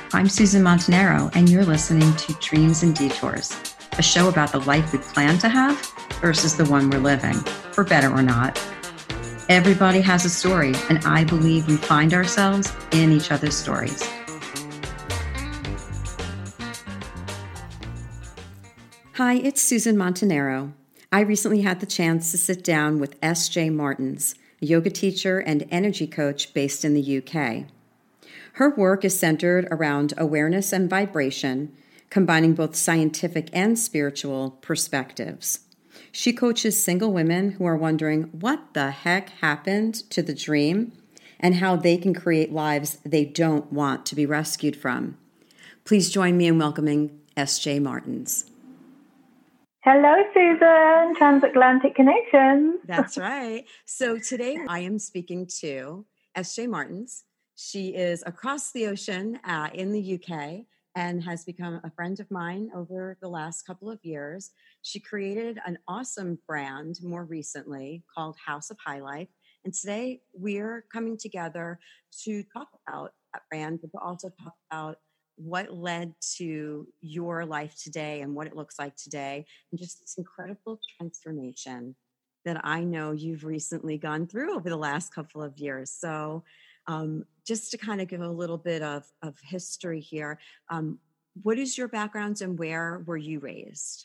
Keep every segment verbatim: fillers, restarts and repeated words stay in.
I'm Susan Montanaro, and you're listening to Dreams and Detours, a show about the life we plan to have versus the one we're living, for better or not. Everybody has a story, and I believe we find ourselves in each other's stories. Hi, it's Susan Montanaro. I recently had the chance to sit down with S J Martins, a yoga teacher and energy coach based in the U K. Her work is centered around awareness and vibration, combining both scientific and spiritual perspectives. She coaches single women who are wondering what the heck happened to the dream and how they can create lives they don't want to be rescued from. Please join me in welcoming S J Martins. Hello, Susan, Transatlantic Connections. That's right. So today I am speaking to S J Martins. She is across the ocean uh, in the U K and has become a friend of mine over the last couple of years. She created an awesome brand more recently called House of High Life. And today we're coming together to talk about that brand, but to also talk about what led to your life today and what it looks like today, and just this incredible transformation that I know you've recently gone through over the last couple of years. So um, just to kind of give a little bit of, of history here, um, what is your background and where were you raised?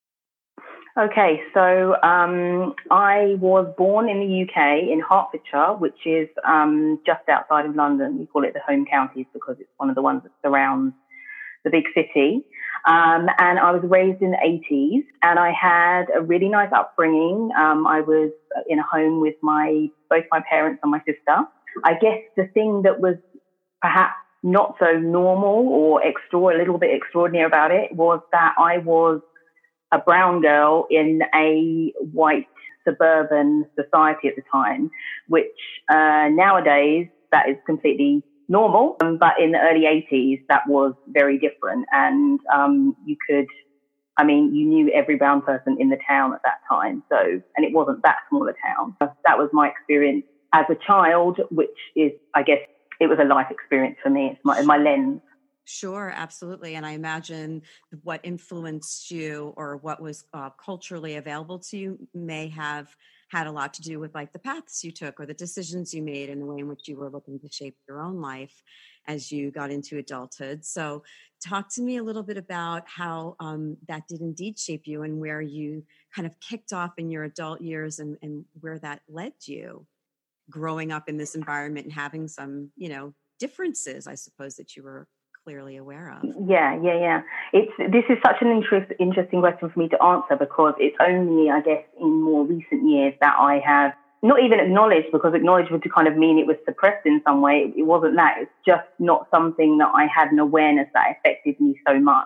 Okay, so um, I was born in the U K in Hertfordshire, which is um, just outside of London. We call it the home counties because it's one of the ones that surrounds the big city. Um, and I was raised in the eighties, and I had a really nice upbringing. Um, I was in a home with my both my parents and my sister. I guess the thing that was perhaps not so normal or extra, a little bit extraordinary about it was that I was a brown girl in a white suburban society at the time, which uh, nowadays that is completely normal. Um, but in the early eighties, that was very different. And um, you could, I mean, you knew every brown person in the town at that time. So, and it wasn't that small a town. That was my experience as a child, which is, I guess, it was a life experience for me. It's my, my lens. Sure, absolutely. And I imagine what influenced you or what was uh, culturally available to you may have had a lot to do with like the paths you took or the decisions you made and the way in which you were looking to shape your own life as you got into adulthood. So talk to me a little bit about how um, that did indeed shape you and where you kind of kicked off in your adult years and, and where that led you growing up in this environment and having some, you know, differences, I suppose, that you were clearly aware of. Yeah, yeah, yeah. It's this is such an interest, interesting question for me to answer because it's only, I guess, in more recent years that I have not even acknowledged, because acknowledged would kind of mean it was suppressed in some way. It wasn't that. It's just not something that I had an awareness that affected me so much.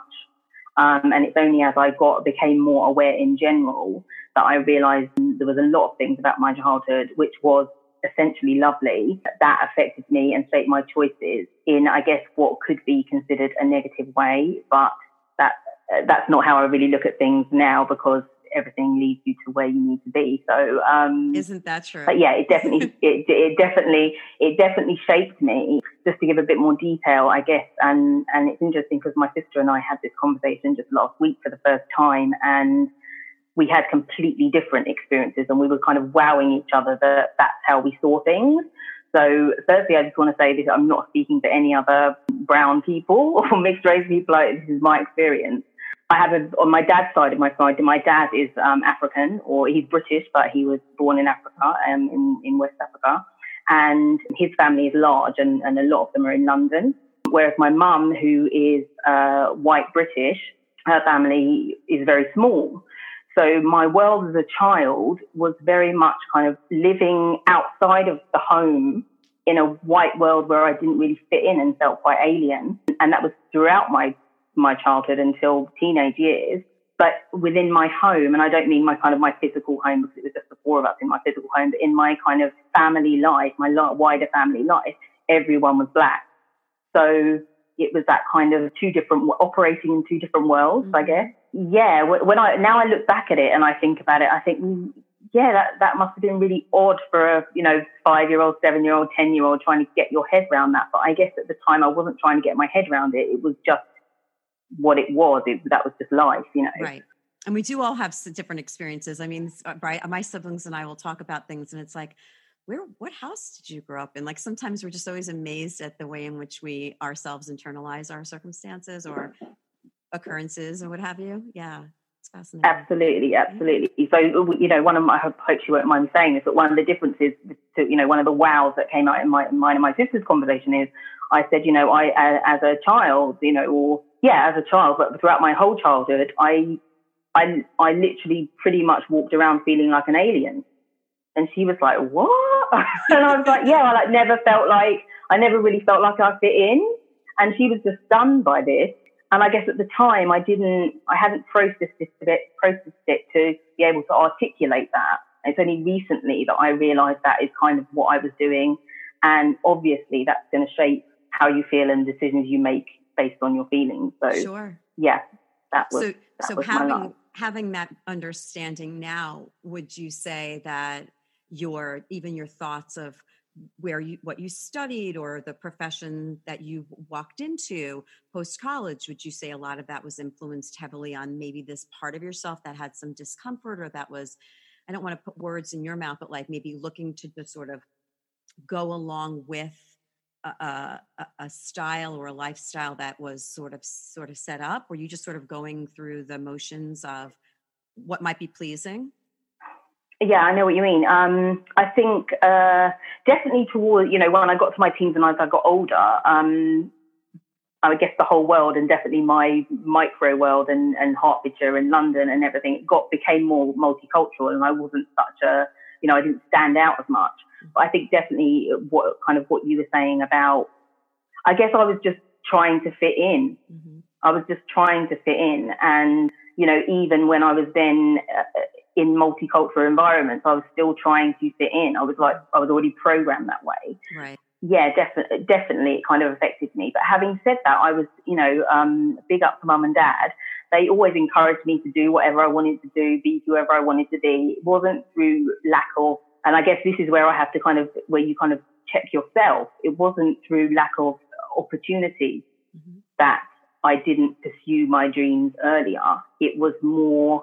Um, and it's only as I got became more aware in general that I realised there was a lot of things about my childhood which was essentially lovely that affected me and shaped my choices in, I guess, what could be considered a negative way. But that that's not how I really look at things now, because everything leads you to where you need to be. So um, isn't that true? But yeah, it definitely it, it definitely it definitely shaped me. Just to give a bit more detail, I guess, and and it's interesting because my sister and I had this conversation just last week for the first time, and we had completely different experiences, and we were kind of wowing each other that that's how we saw things. So firstly, I just want to say this, I'm not speaking to any other brown people or mixed race people. Like, this is my experience. I have a, on my dad's side of my side, my dad is um, African, or he's British, but he was born in Africa, um, in, in West Africa. And his family is large, and, and a lot of them are in London. Whereas my mum, who is uh, white British, her family is very small. So my world as a child was very much kind of living outside of the home in a white world where I didn't really fit in and felt quite alien. And that was throughout my, my childhood until teenage years. But within my home, and I don't mean my kind of my physical home because it was just the four of us in my physical home, but in my kind of family life, my wider family life, everyone was black. So it was that kind of two different, operating in two different worlds, mm-hmm. I guess. Yeah, when I now I look back at it and I think about it, I think yeah, that, that must have been really odd for a, you know, five-year-old, seven-year-old, ten-year-old trying to get your head around that. But I guess at the time I wasn't trying to get my head around it. It was just what it was. It, that was just life, you know. Right. And we do all have different experiences. I mean, right, my siblings and I will talk about things and it's like, where, what house did you grow up in? Like sometimes we're just always amazed at the way in which we ourselves internalize our circumstances or occurrences or what have you. Yeah. It's fascinating. Absolutely. Absolutely. So, you know, one of my, I hope you won't mind me saying this, but one of the differences to, you know, one of the wows that came out in my, mine and my sister's conversation is I said, you know, I, as a child, you know, or yeah, as a child, but throughout my whole childhood, I, I, I literally pretty much walked around feeling like an alien. And she was like, what? And I was like, yeah, I like never felt like, I never really felt like I fit in. And she was just stunned by this. And I guess at the time I didn't, I hadn't processed it, processed it to be able to articulate that. It's only recently that I realized that is kind of what I was doing. And obviously that's going to shape how you feel and decisions you make based on your feelings. So sure. yeah, that was, so, that so was having, my life. Having that understanding now, would you say that your, even your thoughts of where you, what you studied or the profession that you walked into post-college, would you say a lot of that was influenced heavily on maybe this part of yourself that had some discomfort or that was, I don't want to put words in your mouth, but like maybe looking to just sort of go along with a, a, a style or a lifestyle that was sort of, sort of set up? Were you just sort of going through the motions of what might be pleasing? Yeah, I know what you mean. Um, I think uh, definitely toward, you know, when I got to my teens and as I got older, um, I guess the whole world and definitely my micro world and, and Hertfordshire and London and everything, it got became more multicultural, and I wasn't such a, you know, I didn't stand out as much. But I think definitely what kind of what you were saying about, I guess I was just trying to fit in. Mm-hmm. I was just trying to fit in. And, you know, even when I was then uh, in multicultural environments, I was still trying to fit in. I was like, I was already programmed that way. Right. Yeah, definitely, definitely it kind of affected me. But having said that, I was, you know, um, big up to mum and dad. They always encouraged me to do whatever I wanted to do, be whoever I wanted to be. It wasn't through lack of, and I guess this is where I have to kind of, where you kind of check yourself. It wasn't through lack of opportunity mm-hmm. that I didn't pursue my dreams earlier. It was more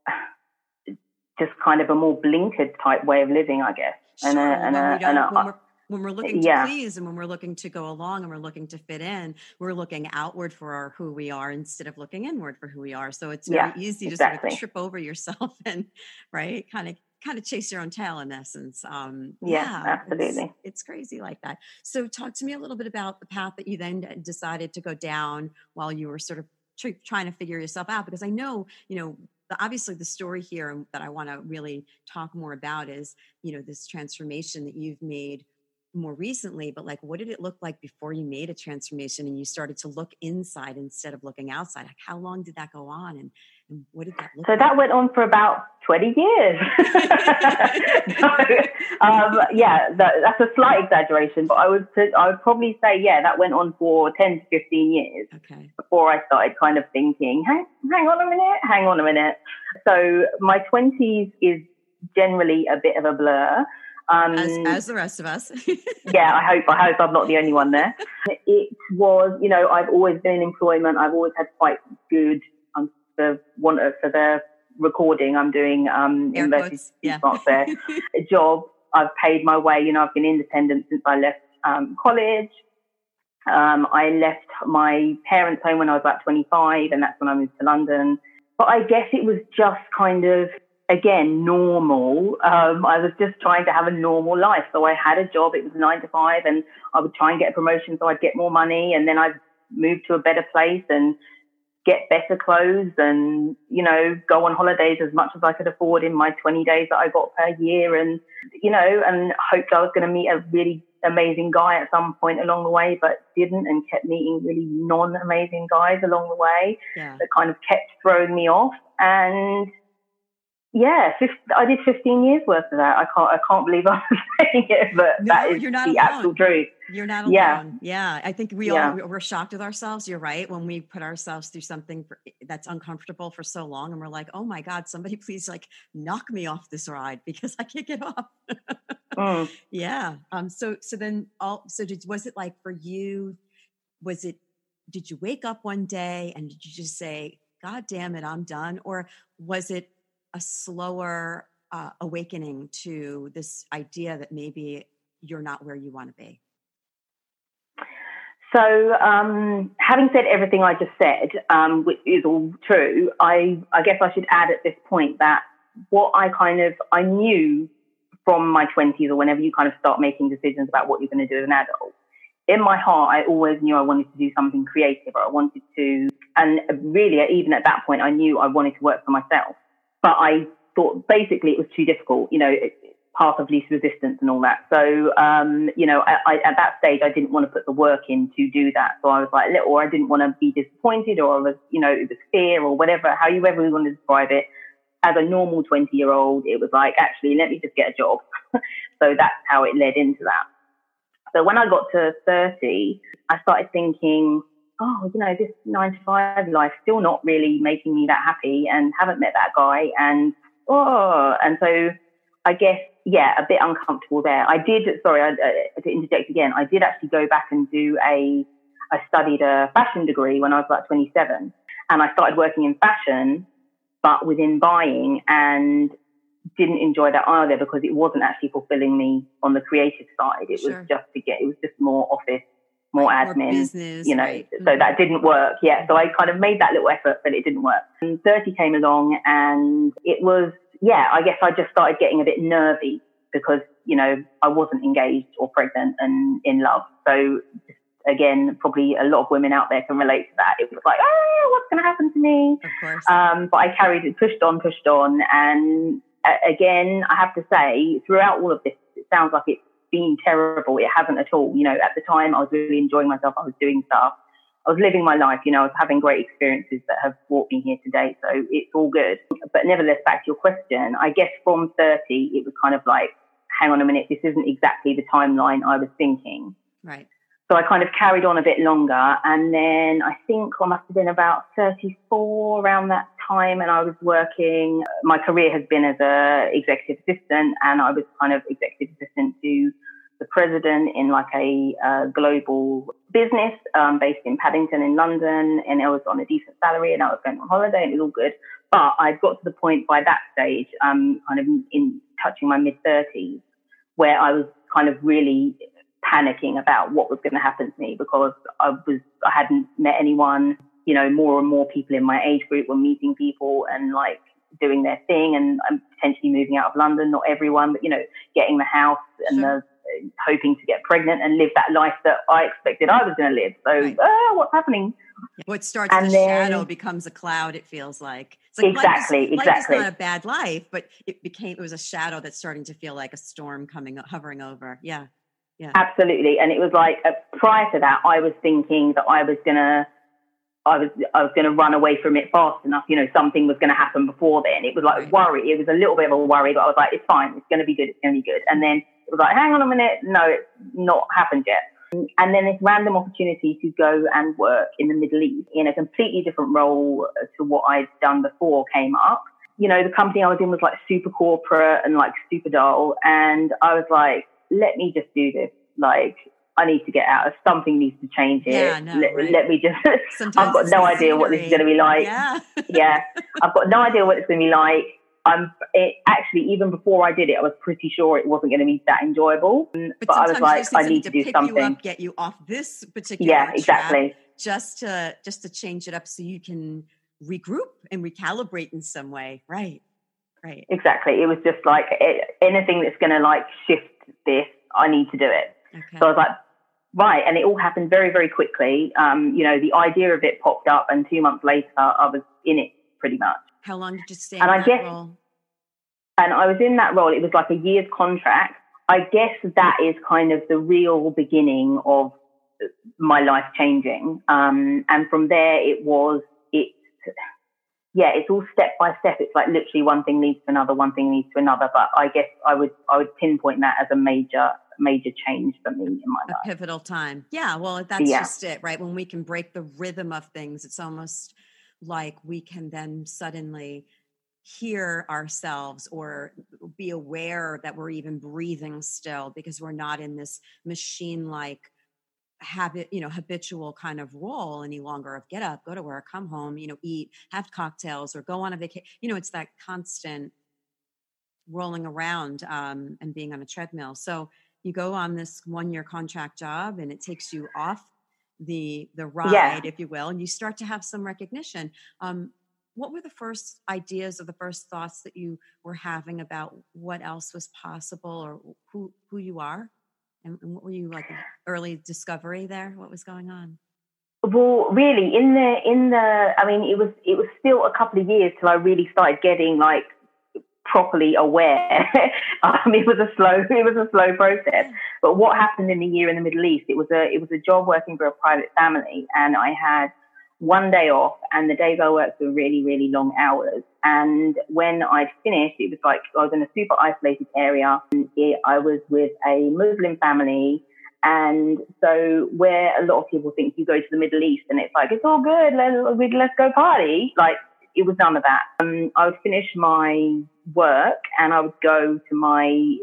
just kind of a more blinkered type way of living, I guess. Sure. And a, Well, and when, a, we don't, and a, when, we're, when we're looking to yeah. please and when we're looking to go along and we're looking to fit in, we're looking outward for our, who we are instead of looking inward for who we are. So it's very yeah, easy to exactly. sort of trip over yourself and, right, kind of kind of chase your own tail in essence. Um, yeah, yeah, absolutely. It's, it's crazy like that. So talk to me a little bit about the path that you then decided to go down while you were sort of tr- trying to figure yourself out, because I know, you know, the, obviously the story here that I want to really talk more about is, you know, this transformation that you've made more recently, but like, what did it look like before you made a transformation and you started to look inside instead of looking outside? Like, how long did that go on? And, and what did that look so like? So that went on for about twenty years. so, um, yeah, that, that's a slight exaggeration, but I would, I would probably say, yeah, that went on for ten to fifteen years okay. before I started kind of thinking, hang, hang on a minute, hang on a minute. So my twenties is generally a bit of a blur. Um, as, as the rest of us. yeah, I hope, I hope I'm not the only one there. It was, you know, I've always been in employment. I've always had quite good, um, the one for the recording I'm doing, um, Air university, yeah. not there, a job. I've paid my way, you know, I've been independent since I left, um, college. Um, I left my parents' home when I was about twenty-five, and that's when I moved to London. But I guess it was just kind of, again, normal. Um, I was just trying to have a normal life. So I had a job, it was nine to five, and I would try and get a promotion so I'd get more money. And then I'd move to a better place and get better clothes and, you know, go on holidays as much as I could afford in my twenty days that I got per year. And, you know, and hoped I was going to meet a really amazing guy at some point along the way, but didn't, and kept meeting really non-amazing guys along the way yeah. that kind of kept throwing me off. And yeah, I did fifteen years worth of that. I can't, I can't believe I'm saying it, but no, that is you're not the alone. actual truth. You're not Yeah. alone. Yeah. I think we Yeah. all, we're shocked with ourselves. You're right. When we put ourselves through something for, that's uncomfortable for so long and we're like, oh my God, somebody please like knock me off this ride because I can't get off. Mm. Yeah. Um, so, so then all, so did, was it like for you, was it, did you wake up one day and did you just say, God damn it, I'm done? Or was it a slower uh, awakening to this idea that maybe you're not where you want to be? So, um, having said everything I just said, um, which is all true, I, I guess I should add at this point that what I kind of, I knew from my twenties or whenever you kind of start making decisions about what you're going to do as an adult, in my heart, I always knew I wanted to do something creative, or I wanted to, and really, even at that point, I knew I wanted to work for myself. But I thought basically it was too difficult, you know, it, path of least resistance and all that. So, um, you know, I, I, at that stage, I didn't want to put the work in to do that. So I was like, or I didn't want to be disappointed, or I was, you know, it was fear or whatever, however we want to describe it. As a normal twenty year old, it was like, actually, let me just get a job. So that's how it led into that. So when I got to thirty, I started thinking, oh, you know, this nine to five life still not really making me that happy, and haven't met that guy. And, oh, and so I guess, yeah, a bit uncomfortable there. I did, sorry, I, uh, to interject again, I did actually go back and do a, I studied a fashion degree when I was about twenty-seven, and I started working in fashion, but within buying, and didn't enjoy that either because it wasn't actually fulfilling me on the creative side. It Sure. was just to get, it was just more office, more right, admin, more business, you know, right. so mm-hmm. that didn't work. Yeah. So I kind of made that little effort, but it didn't work. And thirty came along and it was, yeah, I guess I just started getting a bit nervy because, you know, I wasn't engaged or pregnant and in love. So again, probably a lot of women out there can relate to that. It was like, oh, what's going to happen to me? Of course. Um, but I carried it, pushed on, pushed on. And uh, again, I have to say, throughout all of this, it sounds like it's been terrible. It hasn't at all. You know, at the time, I was really enjoying myself. I was doing stuff. I was living my life. You know, I was having great experiences that have brought me here today. So it's all good. But nevertheless, back to your question, I guess from thirty, it was kind of like, hang on a minute, this isn't exactly the timeline I was thinking. Right. So I kind of carried on a bit longer. And then I think I must have been about thirty-four around that time. And I was working, my career has been as a executive assistant, and I was kind of executive assistant to the president in like a uh, global business um, based in Paddington in London. And I was on a decent salary and I was going on holiday and it was all good. But I got to the point by that stage, um, kind of in touching my mid thirties, where I was kind of really panicking about what was going to happen to me because I was, I hadn't met anyone, you know, more and more people in my age group were meeting people and like doing their thing, and I'm potentially moving out of London, not everyone, but, you know, getting the house and Sure. the hoping to get pregnant and live that life that I expected I was going to live. So, Right. oh, what's happening? What starts And as a then- shadow becomes a cloud, it feels like. It's like Exactly, life is, exactly. Life is not a bad life, but it became, it was a shadow that's starting to feel like a storm coming, hovering over. Yeah. Yeah. Absolutely. And it was like, uh, prior to that, I was thinking that I was going to, I was, I was going to run away from it fast enough. You know, something was going to happen before then. It was like Right. worry. It was a little bit of a worry, but I was like, it's fine. It's going to be good. It's going to be good. And then it was like, hang on a minute. No, it's not happened yet. And then this random opportunity to go and work in the Middle East in a completely different role to what I'd done before came up. You know, the company I was in was like super corporate and like super dull. And I was like, let me just do this. Like, I need to get out. Something needs to change here. Yeah, no, let, right. let me just, Sometimes I've got it's no the idea what this is going to be like. Yeah. Yeah. I've got no idea what it's going to be like. I'm it, actually, even before I did it, I was pretty sure it wasn't going to be that enjoyable. But, But I was like, sometimes you I just need to do pick something. you up, get you off this particular Yeah, track exactly. just to just to change it up so you can regroup and recalibrate in some way. Right. Right. Exactly. It was just like it, anything that's going to like shift this, I need to do it. Okay. So I was like, right. And it all happened very, very quickly. Um, you know, the idea of it popped up, and two months later, I was in it pretty much. How long did you stay And in I that guess- role? And I was in that role. It was like a year's contract. I guess that is kind of the real beginning of my life changing. Um, and from there, it was, it, yeah, it's all step by step. It's like literally one thing leads to another, one thing leads to another. But I guess I would, I would pinpoint that as a major major change for me in my a life. pivotal time. Yeah. Well, that's Yeah. just it, right? When we can break the rhythm of things, it's almost like we can then suddenly hear ourselves or be aware that we're even breathing still, because we're not in this machine-like habit, you know, habitual kind of role any longer of get up, go to work, come home, you know, eat, have cocktails, or go on a vacation. You know, it's that constant rolling around um, and being on a treadmill. So you go on this one-year contract job, and it takes you off the the ride, Yeah. if you will, and you start to have some recognition. Um, what were the first ideas or the first thoughts that you were having about what else was possible, or who who you are, and, and what were you like early discovery there? What was going on? Well, really, in the in the, I mean, it was it was still a couple of years till I really started getting like properly aware. um, it was a slow, it was a slow process. But what happened in the year in the Middle East? It was a, it was a job working for a private family, and I had one day off, and the days I worked were really, really long hours. And when I'd finished, it was like I was in a super isolated area. It, I was with a Muslim family. And so where a lot of people think you go to the Middle East and it's like, it's all good, let's, let's go party. Like, it was none of that. Um, I would finish my work and I would go to my,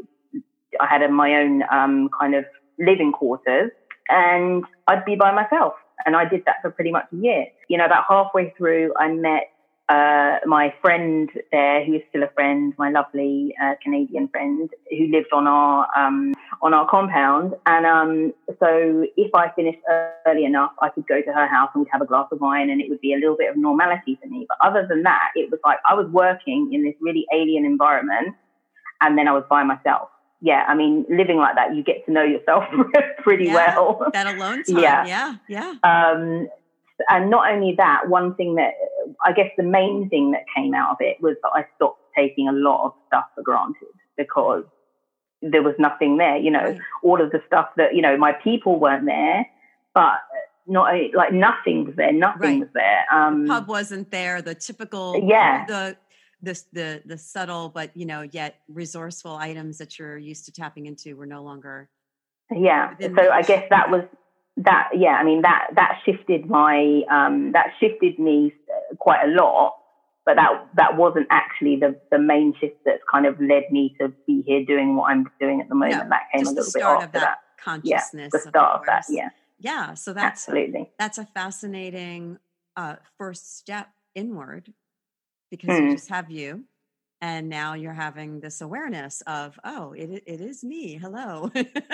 I had a, my own um, kind of living quarters, and I'd be by myself. And I did that for pretty much a year. You know, about halfway through, I met uh, my friend there, who is still a friend, my lovely uh, Canadian friend, who lived on our um, on our compound. And um, so if I finished early enough, I could go to her house and we'd have a glass of wine, and it would be a little bit of normality for me. But other than that, it was like I was working in this really alien environment, and then I was by myself. Yeah, I mean, living like that, you get to know yourself pretty yeah, well. That alone time. Yeah, yeah, yeah. Um, and not only that, one thing that I guess the main thing that came out of it was that I stopped taking a lot of stuff for granted, because there was nothing there. You know, right. All of the stuff that, you know, my people weren't there, but not like nothing was there. Nothing right. was there. Um, the pub wasn't there. The typical, yeah. the the the the subtle but, you know, yet resourceful items that you're used to tapping into were no longer. Yeah. So I guess that was that. Yeah. I mean, that that shifted my um, that shifted me quite a lot. But that that wasn't actually the, the main shift that's kind of led me to be here doing what I'm doing at the moment. No, that came a little bit after of that, that consciousness. Yeah, the start of, of that. Yeah. Yeah. So that's absolutely that's a fascinating uh, first step inward, because hmm. you just have you, and now you're having this awareness of, oh, it it is me. Hello,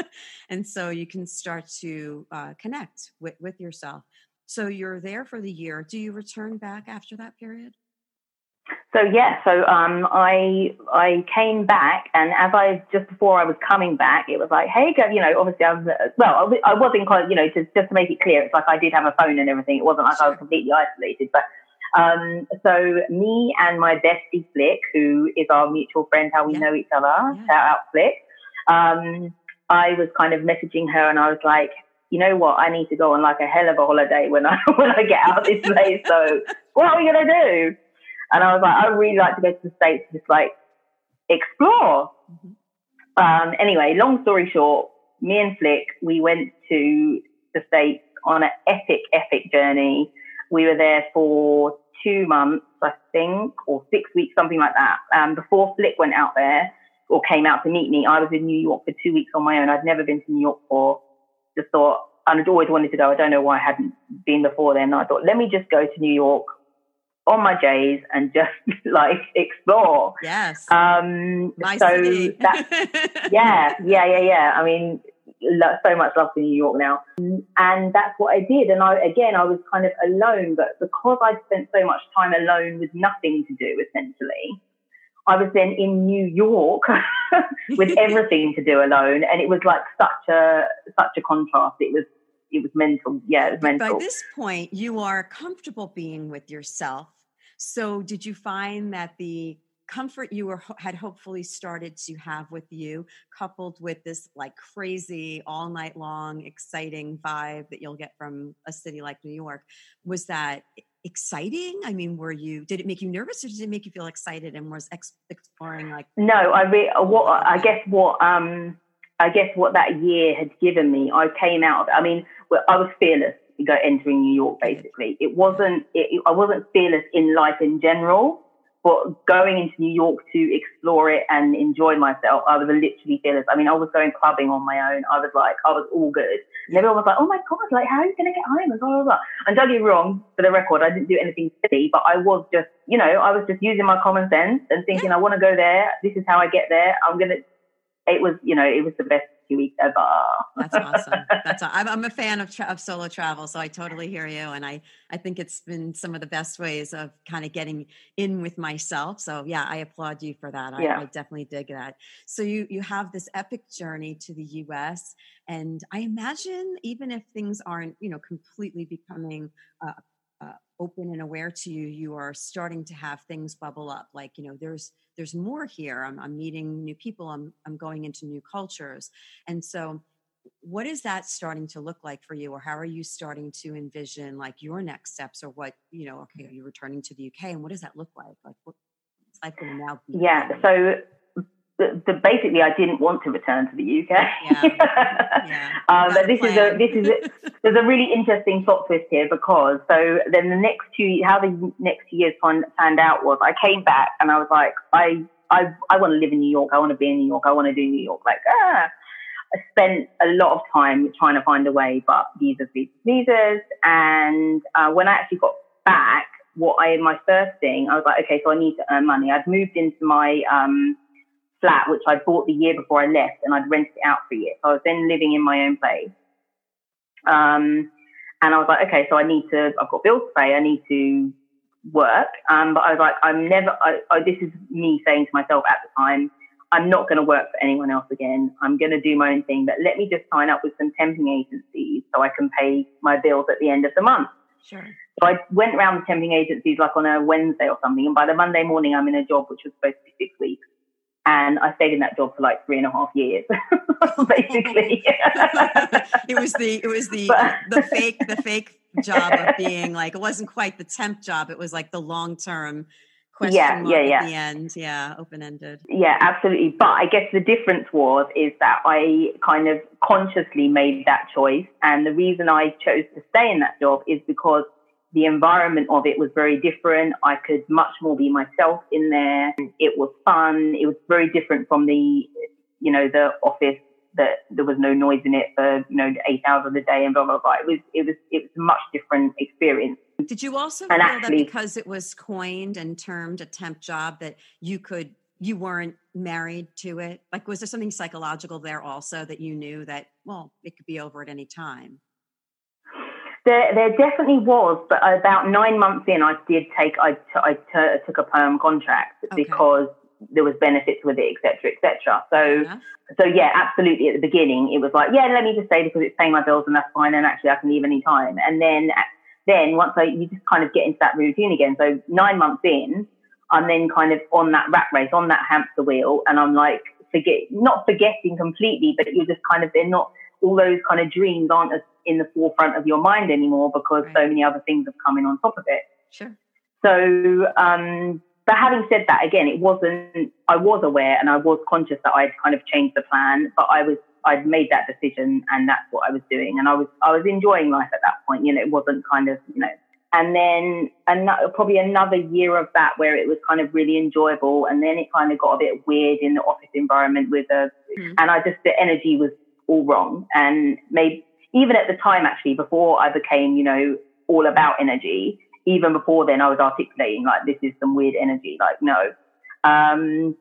and so you can start to uh, connect with with yourself. So you're there for the year. Do you return back after that period? So yeah, so um, I I came back, and as I just before I was coming back, it was like, hey, you know, obviously I was well, I was in, you know, to, just to make it clear, it's like I did have a phone and everything. It wasn't like sure. I was completely isolated, but um, so me and my bestie Flick, who is our mutual friend, how we yeah. know each other, yeah. shout out Flick. Um, I was kind of messaging her, and I was like, you know what, I need to go on like a hell of a holiday when I when I get out of this place. So what are we gonna do? And I was like, I'd really like to go to the States to just like explore. Mm-hmm. Um, anyway, long story short, me and Flick, we went to the States on an epic, epic journey. We were there for two months, I think, or six weeks, something like that. Um, before Flick went out there or came out to meet me, I was in New York for two weeks on my own. I'd never been to New York before. Just thought, and I'd always wanted to go. I don't know why I hadn't been before then. I thought, let me just go to New York on my J's and just like explore. Yes. Um, My so city. that, yeah, yeah, yeah, yeah. I mean, so much love for New York now. And that's what I did. And I, again, I was kind of alone, but because I'd spent so much time alone with nothing to do, essentially, I was then in New York with everything to do alone. And it was like such a, such a contrast. It was, it was mental. Yeah, it was mental. By this point, you are comfortable being with yourself. So did you find that the comfort you were had hopefully started to have with you, coupled with this like crazy all night long exciting vibe that you'll get from a city like New York, was that exciting? I mean, were you, did it make you nervous, or did it make you feel excited and was ex- exploring like? No, I re- what I guess what um I guess what that year had given me, I came out of it. I mean, well, I was fearless go entering New York, basically. It wasn't, it, I wasn't fearless in life in general, but going into New York to explore it and enjoy myself, I was literally fearless. I mean, I was going clubbing on my own. I was like, I was all good. And everyone was like, oh my God, like, how are you going to get home? And blah, blah, blah. And don't get me wrong, for the record, I didn't do anything silly, but I was just, you know, I was just using my common sense and thinking, I want to go there. This is how I get there. I'm going to, it was, you know, it was the best two weeks ever. That's awesome. That's I'm, I'm a fan of, tra- of solo travel, so I totally hear you, and I I think it's been some of the best ways of kind of getting in with myself. So yeah, I applaud you for that. I, yeah. I definitely dig that. So you you have this epic journey to the U S, and I imagine even if things aren't, you know, completely becoming uh, uh, open and aware to you, you are starting to have things bubble up. Like, you know, there's there's more here. I'm, I'm meeting new people. I'm I'm going into new cultures. And so what is that starting to look like for you? Or how are you starting to envision like your next steps, or what, you know, okay, are you returning to the U K, and what does that look like? Like what's life going to now be? Yeah. So the, the, basically I didn't want to return to the U K. Yeah. yeah. um, but this is a, this is a, there's a really interesting plot twist here, because so then the next two, how the next two years panned out was I came back and I was like, I, I, I want to live in New York. I want to be in New York. I want to do New York. Like, ah, I spent a lot of time trying to find a way, but visas, visas, visas. And uh, when I actually got back, what I, my first thing, I was like, okay, so I need to earn money. I'd moved into my, um, flat, which I bought the year before I left, and I'd rented it out for a year. So I was then living in my own place. Um, and I was like, okay, so I need to, I've got bills to pay, I need to work. Um, but I was like, I'm never, I, I, this is me saying to myself at the time, I'm not going to work for anyone else again. I'm going to do my own thing, but let me just sign up with some temping agencies so I can pay my bills at the end of the month. Sure. So I went around the temping agencies like on a Wednesday or something. And by the Monday morning, I'm in a job which was supposed to be six weeks. And I stayed in that job for like three and a half years, basically. it was the it was the but, the fake the fake job of being like, it wasn't quite the temp job. It was like the long term question yeah, mark yeah, yeah. at the end. Yeah, open ended. Yeah, absolutely. But I guess the difference was is that I kind of consciously made that choice, and the reason I chose to stay in that job is because the environment of it was very different. I could much more be myself in there. It was fun. It was very different from the, you know, the office that there was no noise in it for, you know, eight hours of the day and blah, blah, blah. It was, it was, it was a much different experience. Did you also and feel actually, that because it was coined and termed a temp job that you could, you weren't married to it? Like, was there something psychological there also that you knew that, well, it could be over at any time? There, there definitely was, but about nine months in, I did take, I, t- I t- took a perm contract okay. because there was benefits with it, et cetera, et cetera. So, yeah. so yeah, absolutely. At the beginning, it was like, yeah, let me just stay because it's paying my bills and that's fine. And actually I can leave any time. And then, then once I, you just kind of get into that routine again. So nine months in, I'm then kind of on that rat race, on that hamster wheel. And I'm like, forget, not forgetting completely, but you're just kind of, they're not, all those kind of dreams aren't as in the forefront of your mind anymore because right. so many other things have come in on top of it. Sure. So, um, but having said that, again, it wasn't, I was aware and I was conscious that I'd kind of changed the plan, but I was, I'd made that decision and that's what I was doing. And I was, I was enjoying life at that point. You know, it wasn't kind of, you know, and then another, probably another year of that where it was kind of really enjoyable. And then it kind of got a bit weird in the office environment with a, mm. and I just, the energy was all wrong. And maybe even at the time, actually, before I became, you know, all about energy, even before then I was articulating like, this is some weird energy, like, no. Um,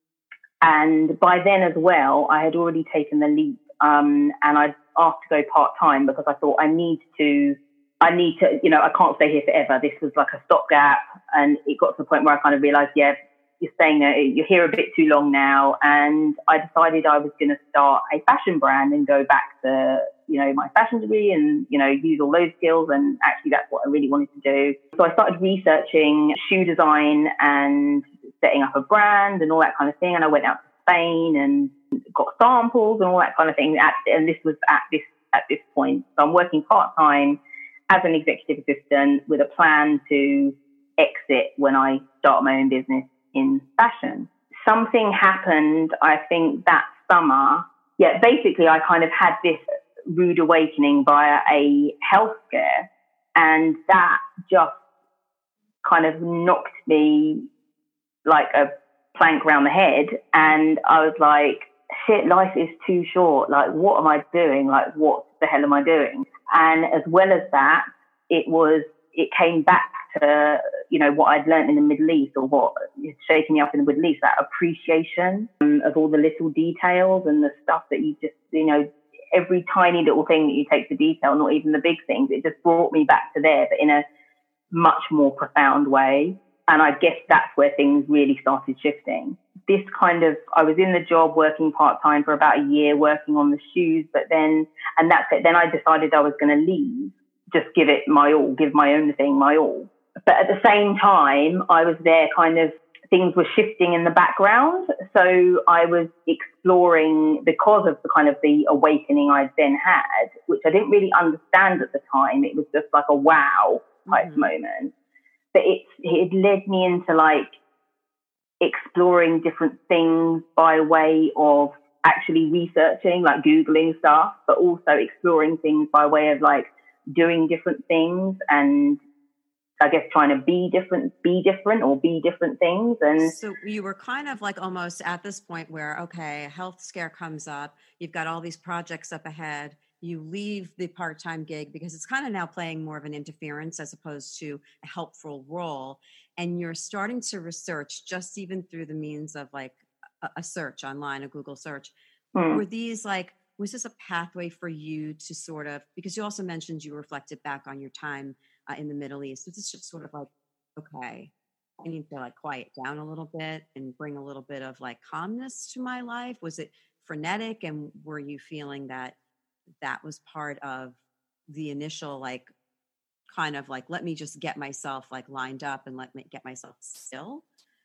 and by then as well, I had already taken the leap um, and I'd asked to go part-time because I thought I need to, I need to, you know, I can't stay here forever. This was like a stopgap. And it got to the point where I kind of realized, yeah, you're staying there, you're here a bit too long now. And I decided I was going to start a fashion brand and go back to, you know, my fashion degree and, you know, use all those skills. And actually that's what I really wanted to do. So I started researching shoe design and setting up a brand and all that kind of thing. And I went out to Spain and got samples and all that kind of thing. And this was at this, at this point. So I'm working part-time as an executive assistant with a plan to exit when I start my own business in fashion. Something happened, I think, that summer yeah, basically I kind of had this rude awakening via a health scare, and that just kind of knocked me like a plank round the head. And I was like, shit, life is too short. Like, what am I doing? Like, what the hell am I doing? And as well as that, it was, it came back to, you know, what I'd learned in the Middle East, or what is shaking me up in the Middle East, that appreciation um, of all the little details and the stuff that you just, you know, every tiny little thing that you take to detail, not even the big things. It just brought me back to there, but in a much more profound way. And I guess that's where things really started shifting. This kind of, I was in the job working part-time for about a year, working on the shoes, but then, and that's it. Then I decided I was going to leave, just give it my all, give my own thing my all. But at the same time, I was there kind of, things were shifting in the background. So I was exploring, because of the kind of the awakening I'd then had, which I didn't really understand at the time. It was just like a wow type mm-hmm. moment. But it, it led me into like exploring different things by way of actually researching, like Googling stuff, but also exploring things by way of like doing different things, and I guess trying to be different, be different or be different things. And so you were kind of like almost at this point where, okay, a health scare comes up, you've got all these projects up ahead, you leave the part-time gig because it's kind of now playing more of an interference as opposed to a helpful role. And you're starting to research, just even through the means of like a, a search online, a Google search. Hmm. Were these like, was this a pathway for you to sort of, because you also mentioned you reflected back on your time uh, in the Middle East. Was this just sort of like, okay, I need to like quiet down a little bit and bring a little bit of like calmness to my life? Was it frenetic? And were you feeling that that was part of the initial, like, kind of like, let me just get myself like lined up and let me get myself still?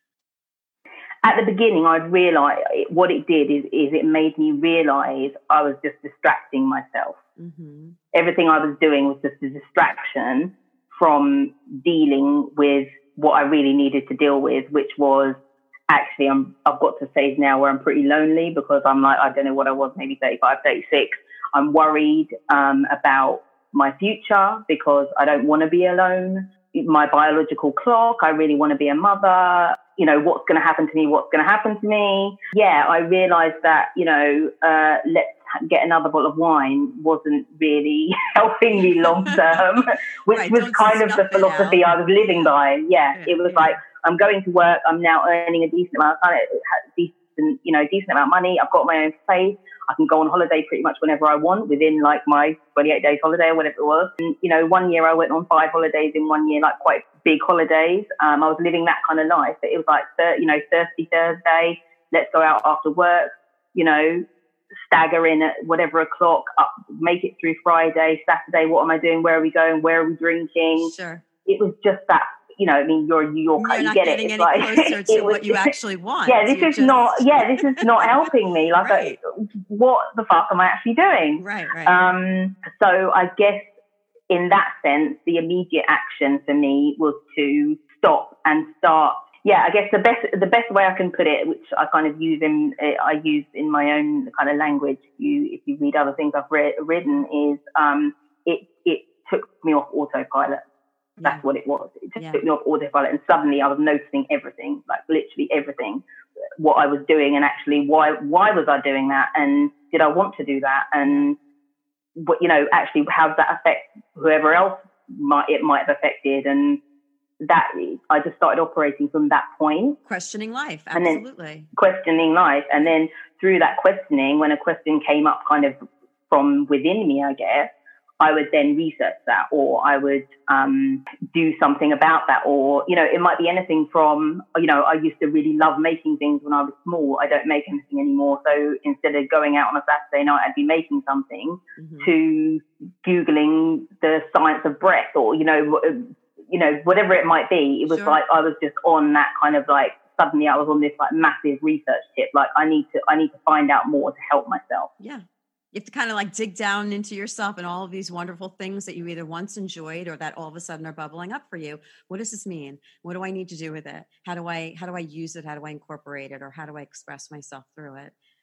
At the beginning, I realized what it did is, is it made me realize I was just distracting myself. Mm-hmm. Everything I was doing was just a distraction from dealing with what I really needed to deal with, which was actually, I'm, I've got to stage now where I'm pretty lonely, because I'm like, I don't know what I was, maybe thirty-five, thirty-six. I'm worried um, about my future because I don't want to be alone. My biological clock, I really want to be a mother. You know, what's going to happen to me? What's going to happen to me? Yeah, I realized that, you know, uh, let's get another bottle of wine wasn't really helping me long term, which right, was kind of the philosophy I was living by. Yeah, yeah it was yeah. like, I'm going to work. I'm now earning a decent amount of decent, you know, decent amount of money. I've got my own place. I can go on holiday pretty much whenever I want within like my twenty-eight days holiday or whatever it was. And, you know, one year I went on five holidays in one year, like quite big holidays. Um, I was living that kind of life. But it was like, you know, Thirsty Thursday, let's go out after work, you know, stagger in at whatever o'clock, up, make it through Friday, Saturday. What am I doing? Where are we going? Where are we drinking? Sure. It was just that. You know, I mean, you're a New Yorker, you get it. It's any like, closer to it was, what you actually want. Yeah, this you're is just... not. Yeah, this is not helping me. Like, right. I, what the fuck am I actually doing? Right, right. Um. So I guess in that sense, the immediate action for me was to stop and start. Yeah, I guess the best the best way I can put it, which I kind of use in I use in my own kind of language. If you if you read other things I've read, written, is um it it took me off autopilot. That's yeah. what it was. It just yeah. took me off autopilot, and suddenly I was noticing everything, like literally everything, what I was doing, and actually why why was I doing that, and did I want to do that, and what you know actually how does that affect whoever else might it might have affected, and that I just started operating from that point, questioning life, absolutely questioning life, and then through that questioning, when a question came up kind of from within me, I guess. I would then research that, or I would um, do something about that, or, you know, it might be anything from, you know, I used to really love making things when I was small. I don't make anything anymore. So instead of going out on a Saturday night, I'd be making something mm-hmm. to Googling the science of breath, or, you know, you know, whatever it might be. It was sure. like I was just on that kind of like, suddenly I was on this like massive research tip. Like I need to, I need to find out more to help myself. Yeah. You have to kind of like dig down into yourself and all of these wonderful things that you either once enjoyed or that all of a sudden are bubbling up for you. What does this mean? What do I need to do with it? How do I, how do I use it? How do I incorporate it? Or how do I express myself through it?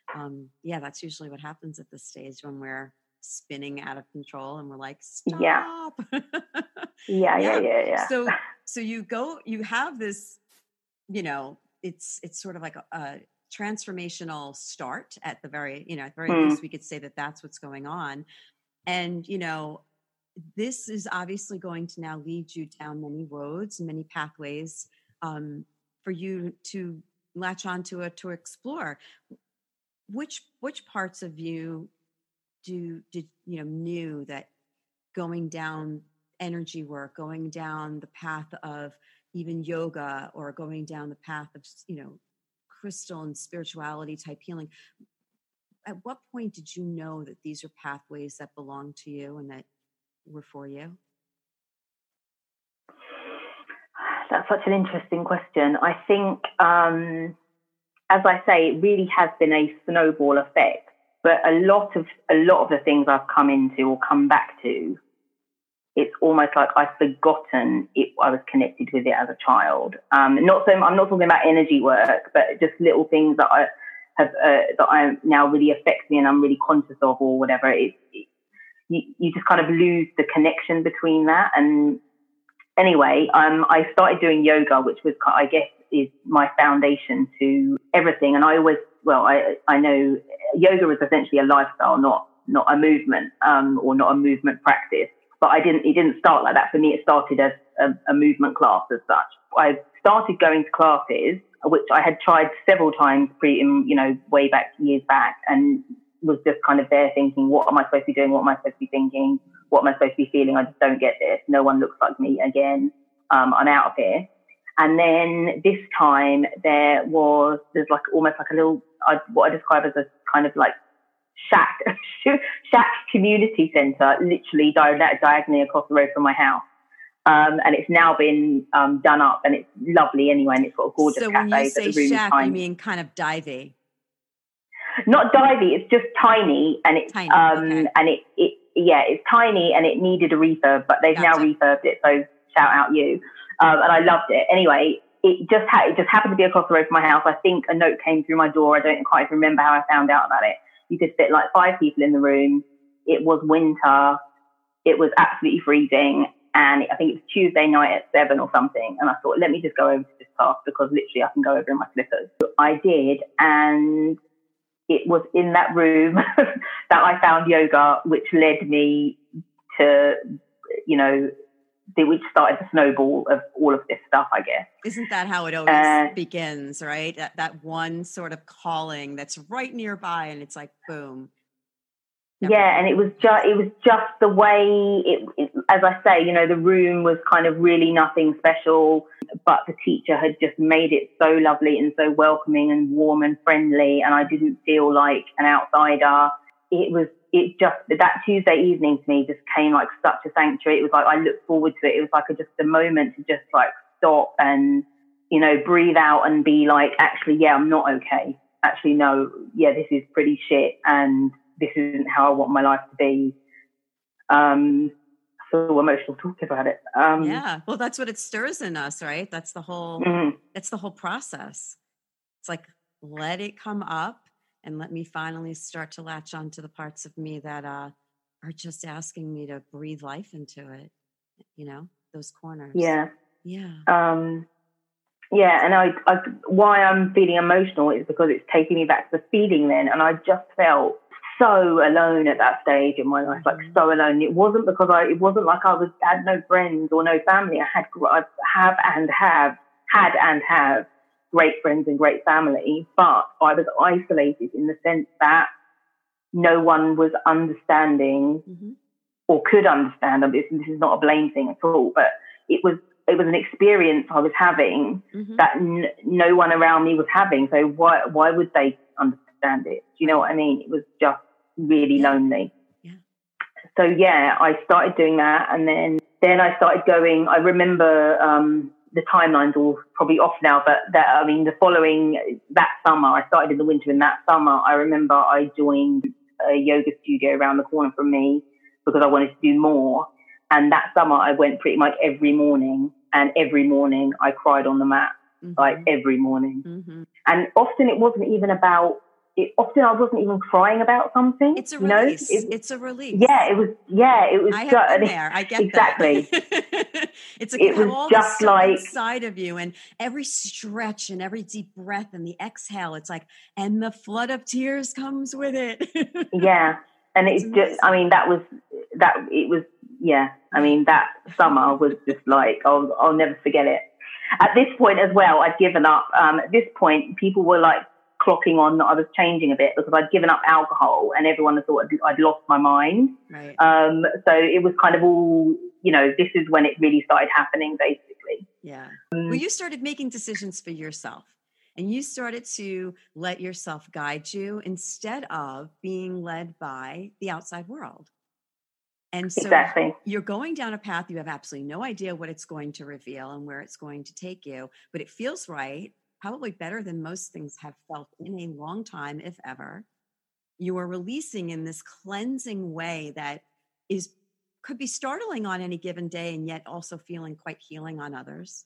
um, yeah, that's usually what happens at this stage when we're spinning out of control and we're like, Yeah. stop. Yeah, yeah, Yeah. yeah, yeah. So, so you go, you have this, you know, it's, it's sort of like a, a transformational start at the very, you know, at the very Mm. least, we could say that that's what's going on. And, you know, this is obviously going to now lead you down many roads, many pathways, um, for you to latch onto it, to explore. Which, which parts of you do, did, you know, knew that going down energy work, going down the path of even yoga, or going down the path of, you know, crystal and spirituality type healing. At what point did you know that these are pathways that belong to you and that were for you? That's such an interesting question. I think, um, as I say, it really has been a snowball effect. But a lot of a lot of the things I've come into or come back to, it's almost like I've forgotten it. I was connected with it as a child. Um, not so. I'm not talking about energy work, but just little things that I have uh, that I now really affect me and I'm really conscious of, or whatever. It, it, you, you just kind of lose the connection between that. And anyway, um, I started doing yoga, which was, I guess, is my foundation to everything. And I always, well, I I know yoga is essentially a lifestyle, not not a movement, um, or not a movement practice. But I didn't, it didn't start like that. For me, it started as a, a movement class as such. I started going to classes, which I had tried several times pre, you know, way back, years back, and was just kind of there thinking, what am I supposed to be doing? What am I supposed to be thinking? What am I supposed to be feeling? I just don't get this. No one looks like me again. Um, I'm out of here. And then this time there was, there's like almost like a little, I, what I describe as a kind of like shack, shack community centre, literally di- diagonally across the road from my house. Um, and it's now been um, done up, and it's lovely anyway, and it's got a gorgeous so cafe. when you say the room shack, is tiny. you mean kind of divey? Not divey, it's just tiny, and it's Tiny, um, okay. and it, it yeah, it's tiny, and it needed a refurb, but they've Gotcha. now refurbed it. So shout out you, um, and I loved it. Anyway, it just ha- it just happened to be across the road from my house. I think a note came through my door. I don't quite remember how I found out about it. You could fit like five people in the room. It was winter. It was absolutely freezing. And I think it was Tuesday night at seven or something. And I thought, let me just go over to this class because literally I can go over in my slippers. I did. And it was in that room that I found yoga, which led me to, you know, the, which started the snowball of all of this stuff, I guess. Isn't that how it always uh, begins, right? That, that one sort of calling that's right nearby, and it's like, boom. Yeah, and it was just it was just the way it, it, as I say, you know, the room was kind of really nothing special, but the teacher had just made it so lovely and so welcoming and warm and friendly, and I didn't feel like an outsider. It was it just that Tuesday evening to me just came like such a sanctuary. It was like I looked forward to it. It was like a, just a moment to just like stop and, you know, breathe out and be like, actually, yeah, I'm not okay. Actually, no, yeah, this is pretty shit, and this isn't how I want my life to be. Um, so emotional talking about it. Um, yeah. Well, that's what it stirs in us, right? That's the whole, mm-hmm. that's the whole process. It's like, let it come up and let me finally start to latch onto the parts of me that uh, are just asking me to breathe life into it. You know, those corners. Yeah. Yeah. Um, yeah. And I, I, why I'm feeling emotional is because it's taking me back to the feeling then. And I just felt so alone at that stage in my life, like so alone. It wasn't because I, it wasn't like I was had no friends or no family. I had, I have and have had and have great friends and great family, but I was isolated in the sense that no one was understanding mm-hmm. or could understand. This, this is not a blame thing at all, but it was it was an experience I was having mm-hmm. that n- no one around me was having. So why why would they understand it? Do you know what I mean? It was just really yeah. lonely. Yeah. So yeah, I started doing that, and then then I started going. I remember um, the timeline's all probably off now, but that I mean the following that summer, I started in the winter. And that summer, I remember I joined a yoga studio around the corner from me because I wanted to do more. And that summer, I went pretty much every morning, and every morning I cried on the mat, mm-hmm. like every morning. Mm-hmm. And often it wasn't even about it, often I wasn't even crying about something. It's a you know? release. It, it's a release. Yeah, it was. Yeah, it was. I have just, been there. I get exactly. that. It's like it you have was all just this stuff like inside of you, and every stretch and every deep breath and the exhale. It's like, and the flood of tears comes with it. Yeah, and it's, it's just. I mean, that was that. It was. Yeah, I mean, that summer was just like I'll I'll never forget it. At this point as well, I'd given up. Um, at this point, people were like clocking on that I was changing a bit because I'd given up alcohol, and everyone had thought I'd, I'd lost my mind. Right. Um, so it was kind of all, you know, this is when it really started happening, basically. Yeah. Um, well, you started making decisions for yourself, and you started to let yourself guide you instead of being led by the outside world. And so exactly. You're going down a path you have absolutely no idea what it's going to reveal and where it's going to take you, but it feels right, probably better than most things have felt in a long time, if ever. You are releasing in this cleansing way that is could be startling on any given day and yet also feeling quite healing on others.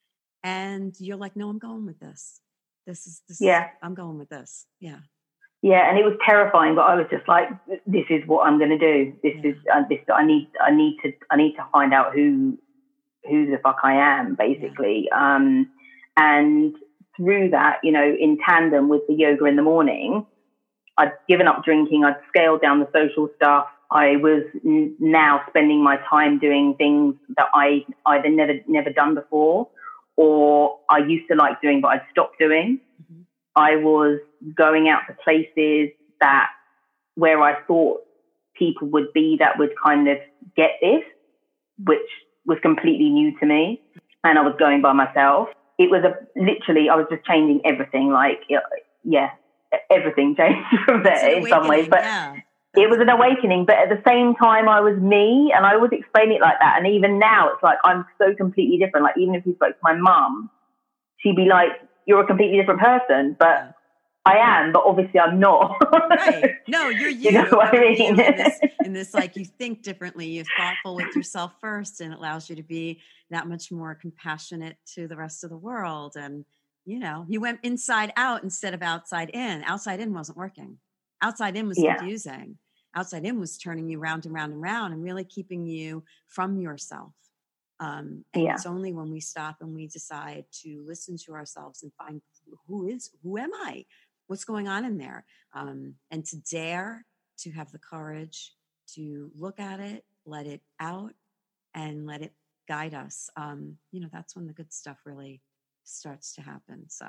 And you're like, no, I'm going with this. This is, this yeah. is, I'm going with this. Yeah. Yeah, and it was terrifying, but I was just like, "This is what I'm going to do. This yeah. is uh, this. I need. I need to. I need to find out who, who the fuck I am, basically." Yeah. Um, and through that, you know, in tandem with the yoga in the morning, I'd given up drinking. I'd scaled down the social stuff. I was n- now spending my time doing things that I either never never done before, or I used to like doing, but I'd stopped doing. Mm-hmm. I was going out to places that where I thought people would be that would kind of get this, which was completely new to me. And I was going by myself. It was a literally, I was just changing everything. Like, yeah, everything changed from there in some ways. But yeah. it was an awakening. But at the same time, I was me, and I always explain it like that. And even now, it's like I'm so completely different. Like, even if you spoke to my mum, she'd be like, you're a completely different person, but yeah. I am, but obviously I'm not. Right. No, you're you. You know what I mean? You in, this, in this, like, you think differently, you're thoughtful with yourself first, and it allows you to be that much more compassionate to the rest of the world. And, you know, you went inside out instead of outside in. Outside in wasn't working. Outside in was yeah. confusing. Outside in was turning you round and round and round and really keeping you from yourself. Um, and yeah. it's only when we stop and we decide to listen to ourselves and find who is, who am I? What's going on in there? Um, and to dare to have the courage to look at it, let it out, and let it guide us. Um, you know, that's when the good stuff really starts to happen. So,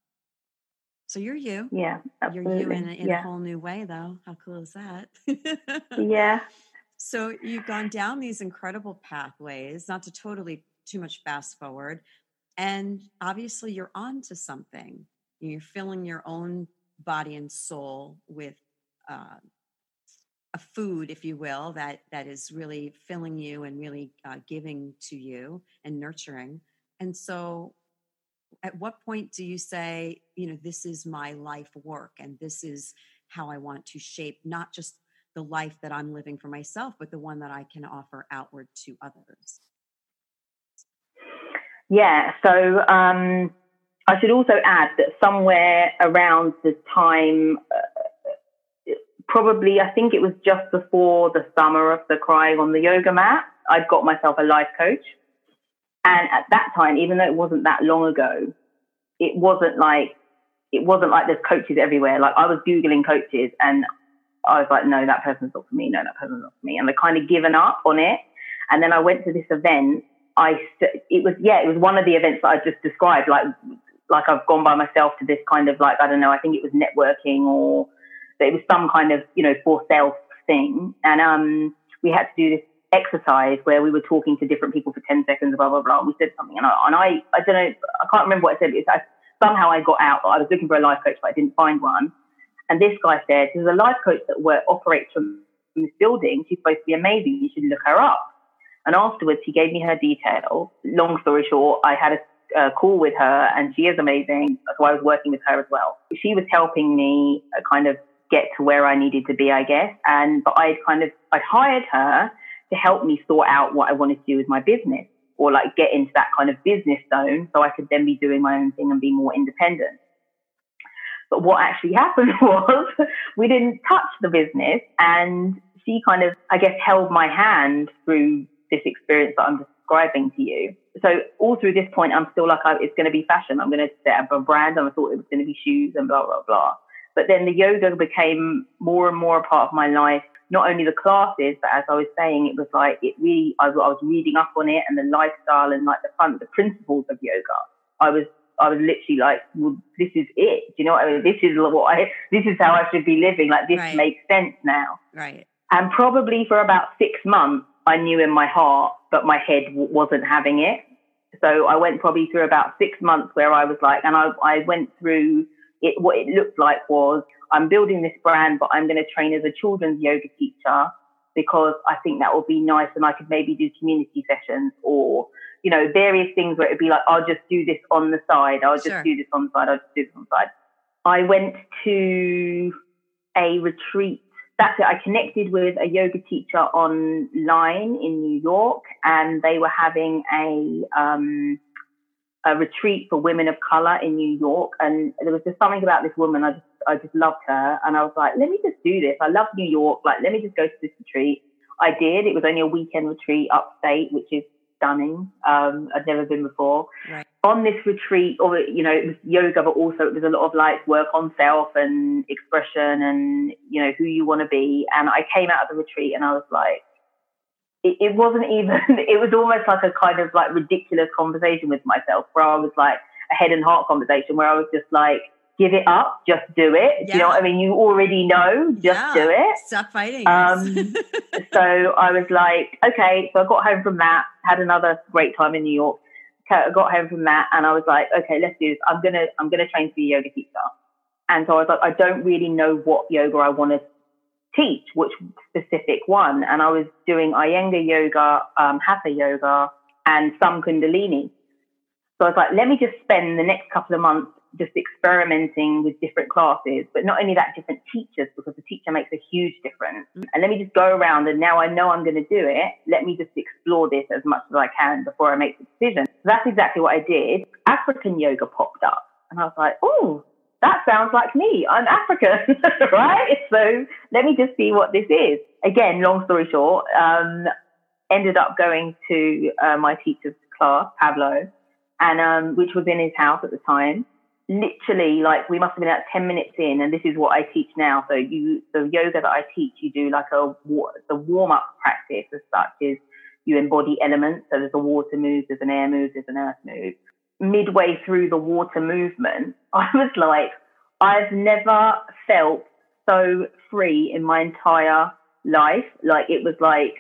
so you're you. Yeah, absolutely. You're you in, a, in yeah. a whole new way, though. How cool is that? yeah. So you've gone down these incredible pathways, not to totally too much fast forward. And obviously you're on to something. You're filling your own body and soul with uh, a food, if you will, that, that is really filling you and really uh, giving to you and nurturing. And so at what point do you say, you know, this is my life work and this is how I want to shape not just the life that I'm living for myself, but the one that I can offer outward to others? Yeah. So um, I should also add that somewhere around the time, uh, probably, I think it was just before the summer of the crying on the yoga mat, I'd got myself a life coach. And at that time, even though it wasn't that long ago, it wasn't like, it wasn't like there's coaches everywhere. Like, I was Googling coaches and I was like, no, that person's not for me. No, that person's not for me. And I kind of given up on it. And then I went to this event. I, it was, yeah, it was one of the events that I just described. Like, like I've gone by myself to this kind of like, I don't know, I think it was networking or it was some kind of, you know, for self thing. And, um, we had to do this exercise where we were talking to different people for ten seconds, blah, blah, blah. And we said something. And I, and I, I don't know, I can't remember what I said. It's, I, somehow I got out. I was looking for a life coach, but I didn't find one. And this guy said, there's a life coach that work, operates from this building. She's supposed to be amazing. You should look her up. And afterwards, he gave me her details. Long story short, I had a uh, call with her and she is amazing. So I was working with her as well. She was helping me uh, kind of get to where I needed to be, I guess. And, but I'd kind of, I'd hired her to help me sort out what I wanted to do with my business or like get into that kind of business zone so I could then be doing my own thing and be more independent. But what actually happened was we didn't touch the business, and she kind of, I guess, held my hand through this experience that I'm describing to you. So all through this point, I'm still like, oh, it's going to be fashion. I'm going to set up a brand, and I thought it was going to be shoes and blah, blah, blah. But then the yoga became more and more a part of my life. Not only the classes, but as I was saying, it was like, it really, I, I was reading up on it and the lifestyle and like the fun, the principles of yoga. I was, I was literally like, well, this is it. Do you know what I mean? This is what I, this is how I should be living. Like, this right. makes sense now. Right. And probably for about six months, I knew in my heart, but my head w- wasn't having it. So I went probably through about six months where I was like, and I, I went through it, what it looked like was, I'm building this brand, but I'm going to train as a children's yoga teacher because I think that will be nice, and I could maybe do community sessions or, you know, various things where it'd be like, I'll just do this on the side. I'll just Sure. do this on the side. I'll just do this on the side. I went to a retreat. That's it. I connected with a yoga teacher online in New York, and they were having a, um, a retreat for women of color in New York. And there was just something about this woman. I just, I just loved her. And I was like, let me just do this. I love New York. Like, let me just go to this retreat. I did. It was only a weekend retreat upstate, which is stunning. Um, I'd never been before. Right. On this retreat, or, you know, it was yoga, but also it was a lot of like work on self and expression and, you know, who you want to be. And I came out of the retreat and I was like, it, it wasn't even, it was almost like a kind of like ridiculous conversation with myself where I was like a head and heart conversation where I was just like, give it up, just do it. Yeah. Do you know what I mean? You already know, just yeah. do it. Stop fighting. Um, so I was like, okay, so I got home from that, had another great time in New York. I got home from that and I was like, okay, let's do this. I'm going to, I'm going to train to be a yoga teacher. And so I was like, I don't really know what yoga I want to teach, which specific one. And I was doing Iyengar yoga, um, Hatha yoga, and some Kundalini. So I was like, let me just spend the next couple of months just experimenting with different classes, but not only that, different teachers, because the teacher makes a huge difference. Mm-hmm. And let me just go around, and now I know I'm going to do it. Let me just explore this as much as I can before I make the decision. So that's exactly what I did. African yoga popped up, and I was like, oh, that sounds like me. I'm African, right? So let me just see what this is. Again, long story short, um, ended up going to uh, my teacher's class, Pablo, and um, which was in his house at the time. Literally, like, we must have been at ten minutes in, and this is what I teach now. So you, the yoga that I teach, you do like a, the warm-up practice as such is you embody elements. So there's a water move, there's an air move, there's an earth move. Midway through the water movement, I was like, I've never felt so free in my entire life. Like, it was like,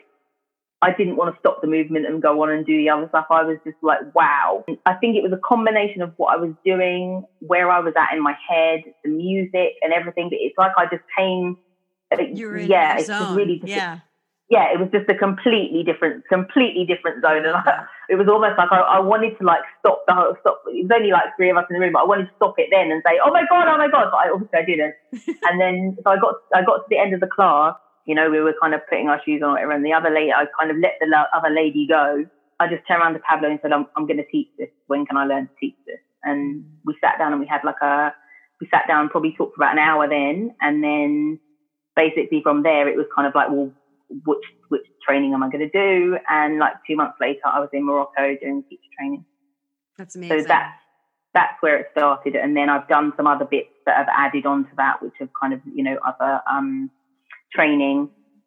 I didn't want to stop the movement and go on and do the other stuff. I was just like, wow. I think it was a combination of what I was doing, where I was at in my head, the music and everything. But it's like I just came, You're in yeah, that it's just zone. really, just, yeah. yeah, it was just a completely different, completely different zone. And I, it was almost like I, I wanted to like stop the whole, stop. It was only like three of us in the room, but I wanted to stop it then and say, oh my God, oh my God. But I obviously I didn't. And then, so I got, I got to the end of the class. You know, we were kind of putting our shoes on, whatever, and the other lady, I kind of let the lo- other lady go. I just turned around to Pablo and said, I'm, I'm going to teach this. When can I learn to teach this? And we sat down and we had like a, we sat down and probably talked for about an hour then. And then basically from there, it was kind of like, well, which, which training am I going to do? And like two months later, I was in Morocco doing teacher training. That's amazing. So that's, that's where it started. And then I've done some other bits that have added on to that, which have kind of, you know, other, um, training,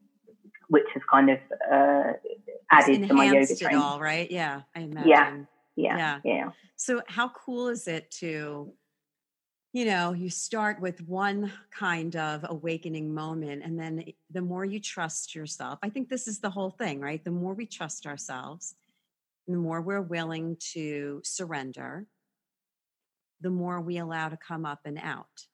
which has kind of uh, added to my yoga training. It all, right? Yeah, I imagine. Yeah, yeah, yeah, yeah. So how cool is it to, you know, you start with one kind of awakening moment, and then the more you trust yourself, I think this is the whole thing, right? The more we trust ourselves, the more we're willing to surrender, the more we allow to come up and out.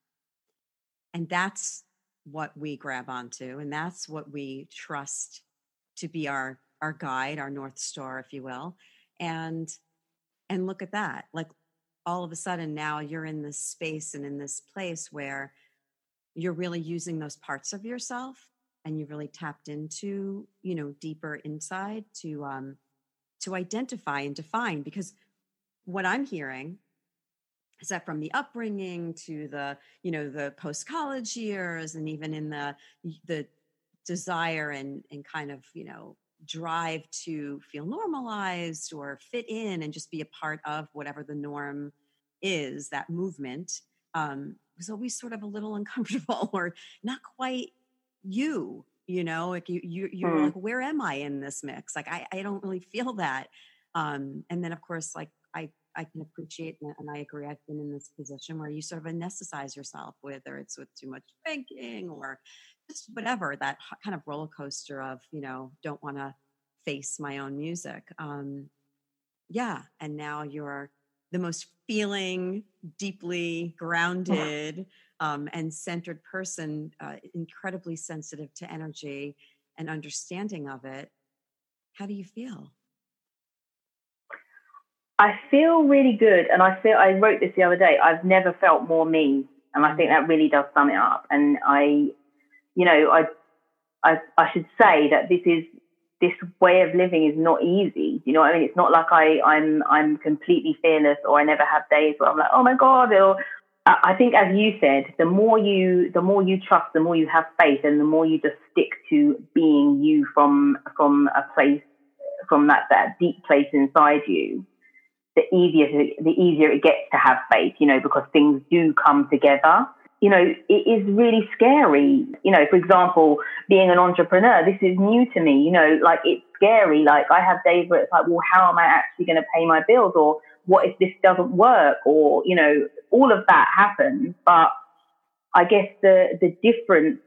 And that's what we grab onto, and that's what we trust to be our our guide, our North Star, if you will. And and look at that, like all of a sudden now you're in this space and in this place where you're really using those parts of yourself, and you've really tapped into, you know, deeper inside to um to identify and define. Because what I'm hearing is that from the upbringing to the, you know, the post-college years, and even in the the desire and and kind of, you know, drive to feel normalized or fit in and just be a part of whatever the norm is, that movement um, was always sort of a little uncomfortable or not quite you, you know, like you, you, you were Mm. like, where am I in this mix? Like, I, I don't really feel that. Um, and then of course, like I, I can appreciate and and I agree. I've been in this position where you sort of anesthetize yourself, whether it's with too much drinking or just whatever, that h- kind of roller coaster of, you know, don't want to face my own music. Um, yeah. And now you're the most feeling, deeply grounded um, and centered person, uh, incredibly sensitive to energy and understanding of it. How do you feel? I feel really good, and I feel I wrote this the other day. I've never felt more me, and I think Mm. that really does sum it up. And I, you know, I, I, I should say that this is this way of living is not easy. You know what I mean? It's not like I, I'm, I'm completely fearless, or I never have days where I'm like, oh my god. Or I I think, as you said, the more you, the more you trust, the more you have faith, and the more you just stick to being you from from a place, from that that deep place inside you, the easier the easier it gets to have faith, you know, because things do come together. You know, it is really scary. You know, for example, being an entrepreneur, this is new to me. You know, like it's scary. Like I have days where it's like, well, how am I actually going to pay my bills? Or what if this doesn't work? Or, you know, all of that happens. But I guess the, the difference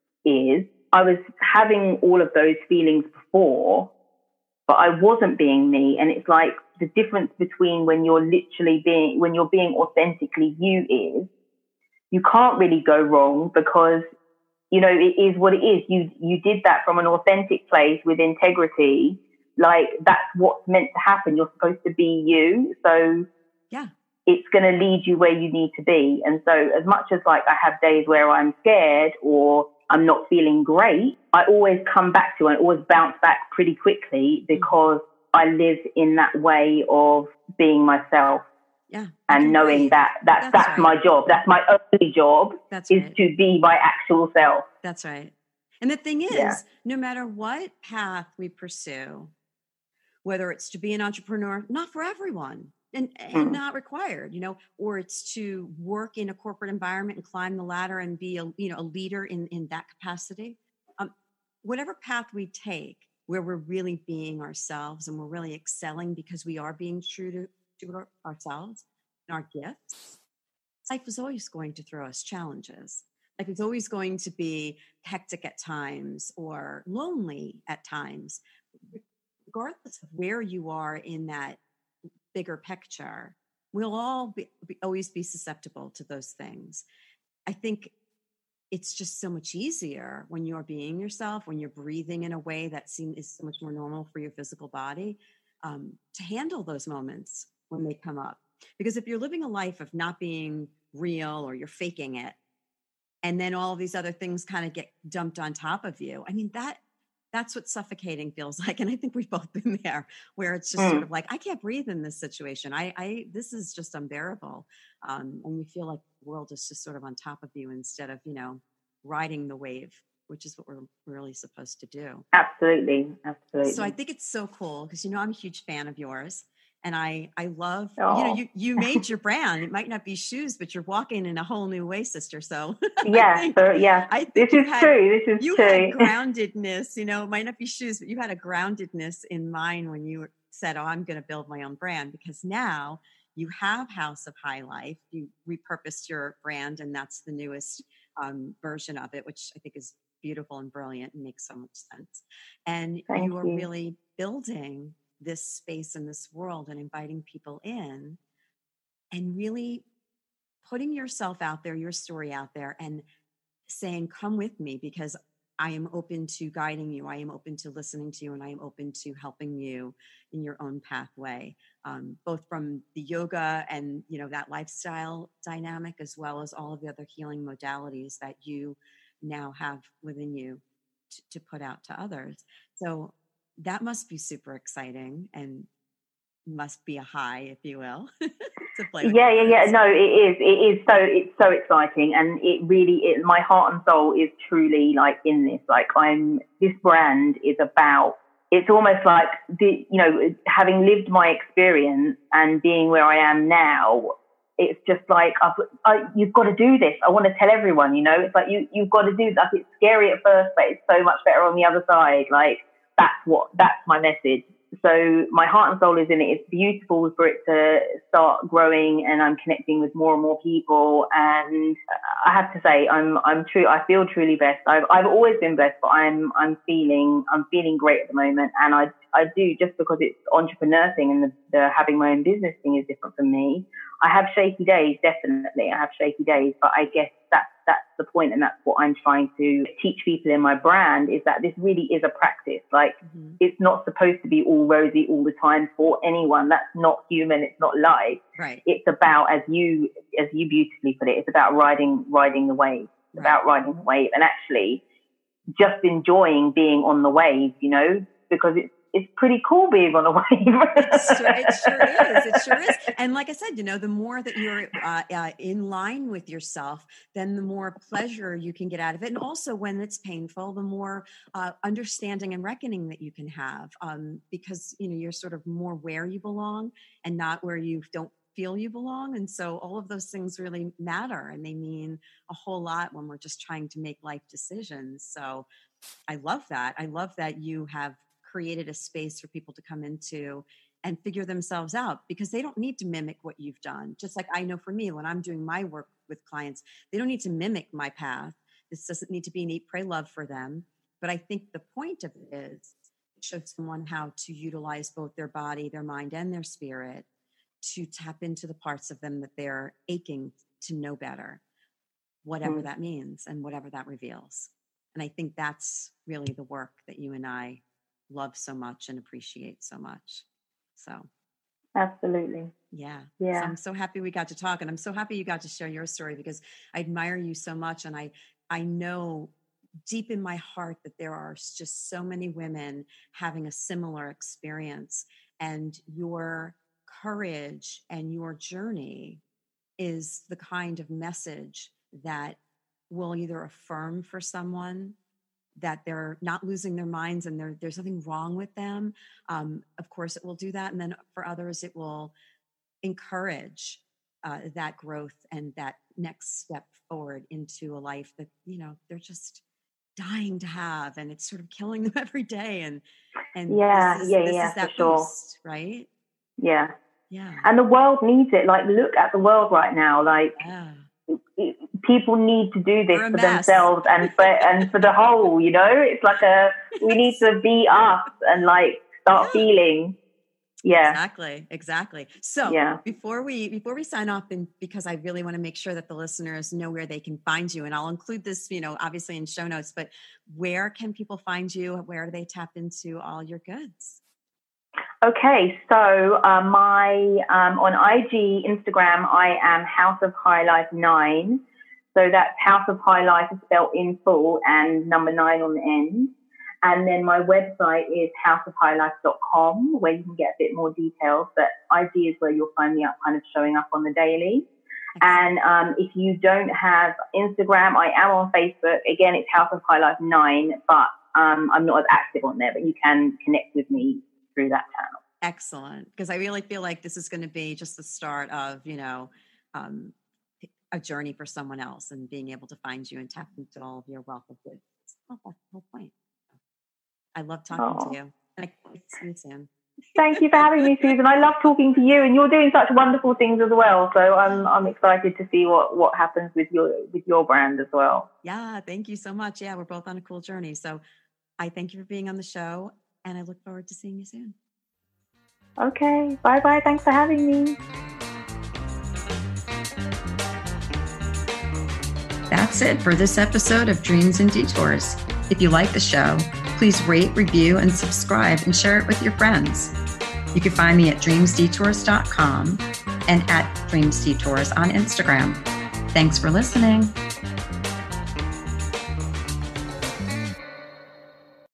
is I was having all of those feelings before, but I wasn't being me. And it's like the difference between when you're literally being, when you're being authentically you is, you can't really go wrong because, you know, it is what it is. You, you did that from an authentic place with integrity. Like that's what's meant to happen. You're supposed to be you. So Yeah. it's going to lead you where you need to be. And so as much as like I have days where I'm scared or I'm not feeling great, I always come back to and always bounce back pretty quickly because I live in that way of being myself. Yeah. And knowing that that's, that's, that's right. my job. That's my only job that's is right. to be my actual self. That's right. And the thing is, yeah. no matter what path we pursue, whether it's to be an entrepreneur, not for everyone and, and mm. not required, you know, or it's to work in a corporate environment and climb the ladder and be a, you know, a leader in, in that capacity. Um, whatever path we take, where we're really being ourselves and we're really excelling because we are being true to, to ourselves and our gifts, life is always going to throw us challenges. Like it's always going to be hectic at times or lonely at times. Regardless of where you are in that bigger picture, we'll all be, be, always be susceptible to those things. I think it's just so much easier when you're being yourself, when you're breathing in a way that seems is so much more normal for your physical body, um, to handle those moments when they come up. Because if you're living a life of not being real or you're faking it, and then all of these other things kind of get dumped on top of you, I mean, that that's what suffocating feels like. And I think we've both been there where it's just mm. sort of like, I can't breathe in this situation. I, I this is just unbearable. Um, and you feel like the world is just sort of on top of you instead of, you know, riding the wave, which is what we're really supposed to do. Absolutely. Absolutely. So I think it's so cool because, you know, I'm a huge fan of yours. And I, I love, oh. you know, you, you made your brand. It might not be shoes, but you're walking in a whole new way, sister. So yeah, think, so, yeah, I think this is had, true. This is you true. had groundedness, you know, it might not be shoes, but you had a groundedness in mind when you said, oh, I'm going to build my own brand, because now you have House of High Life. You repurposed your brand, and that's the newest um, version of it, which I think is beautiful and brilliant and makes so much sense. And Thank you are you. really building this space in this world and inviting people in and really putting yourself out there, your story out there, and saying, come with me, because I am open to guiding you. I am open to listening to you, and I am open to helping you in your own pathway, um, both from the yoga and, you know, that lifestyle dynamic, as well as all of the other healing modalities that you now have within you to, to put out to others. So that must be super exciting and must be a high, if you will. to play with yeah, yeah, yeah. No, it is. It is so. It's so exciting, and it really is. My heart and soul is truly like in this. Like I'm. This brand is about. It's almost like the, you know, having lived my experience and being where I am now. It's just like I've, I, you've got to do this. I want to tell everyone. You know, it's like you you've got to do that. It's scary at first, but it's so much better on the other side. Like that's what that's my message. So my heart and soul is in it. It's beautiful for it to start growing, and I'm connecting with more and more people. And I have to say, I'm I'm true. I feel truly blessed. I've I've always been blessed, but I'm I'm feeling I'm feeling great at the moment. And I I do, just because it's entrepreneur thing and the, the having my own business thing is different from me. I have shaky days, definitely. I have shaky days, but I guess that's that's the point, and that's what I'm trying to teach people in my brand, is that this really is a practice. Like mm-hmm. It's not supposed to be all rosy all the time for anyone. That's not human. It's not life. Right. It's about, as you as you beautifully put it, it's about riding riding the wave. It's right. about riding the wave, and actually just enjoying being on the wave. You know, because it's. It's pretty cool being on a wave. It's sure, it sure is. It sure is. And like I said, you know, the more that you're uh, uh, in line with yourself, then the more pleasure you can get out of it. And also when it's painful, the more uh, understanding and reckoning that you can have, um, because, you know, you're sort of more where you belong and not where you don't feel you belong. And so all of those things really matter, and they mean a whole lot when we're just trying to make life decisions. So I love that. I love that you have created a space for people to come into and figure themselves out, because they don't need to mimic what you've done. Just like I know for me, when I'm doing my work with clients, they don't need to mimic my path. This doesn't need to be an eat, pray, love for them. But I think the point of it is to show someone how to utilize both their body, their mind, and their spirit to tap into the parts of them that they're aching to know better, whatever mm. that means and whatever that reveals. And I think that's really the work that you and I love so much and appreciate so much. So absolutely. Yeah. Yeah. So I'm so happy we got to talk, and I'm so happy you got to share your story, because I admire you so much. And I, I know deep in my heart that there are just so many women having a similar experience, and your courage and your journey is the kind of message that will either affirm for someone that they're not losing their minds and there, there's nothing wrong with them. Um, of course, it will do that. And then for others, it will encourage uh, that growth and that next step forward into a life that, you know, they're just dying to have, and it's sort of killing them every day. And, and yeah, this is, yeah, this yeah, is that for sure. boost, right? Yeah. Yeah. And the world needs it. Like, look at the world right now. Like, yeah. People need to do this for mess. themselves and for and for the whole, you know. It's like a we need to be us and like start yeah. feeling. Yeah. Exactly. Exactly. So yeah. before we before we sign off, and because I really want to make sure that the listeners know where they can find you, and I'll include this, you know, obviously in show notes, but where can people find you? Where do they tap into all your goods? Okay, so uh, my um, on I G, Instagram, I am House of High Life nine. So that's House of High Life is spelled in full and number nine on the end. And then my website is house of high life dot com, where you can get a bit more details. But I G is where you'll find me up, kind of showing up on the daily. And um, if you don't have Instagram, I am on Facebook. Again, it's House of High Life nine, but um, I'm not as active on there. But you can connect with me through that channel. Excellent. Because I really feel like this is going to be just the start of, you know, um, a journey for someone else, and being able to find you and tap into all of your wealth of goods. Oh, that's the whole point. I love talking oh. to you. And I can't see you soon. Thank you for having me, Susan. I love talking to you, and you're doing such wonderful things as well. So I'm I'm excited to see what, what happens with your with your brand as well. Yeah, thank you so much. Yeah, we're both on a cool journey. So I thank you for being on the show, and I look forward to seeing you soon. Okay. Bye-bye. Thanks for having me. That's it for this episode of Dreams and Detours. If you like the show, please rate, review, and subscribe, and share it with your friends. You can find me at dreams detours dot com and at dreams detours on Instagram. Thanks for listening.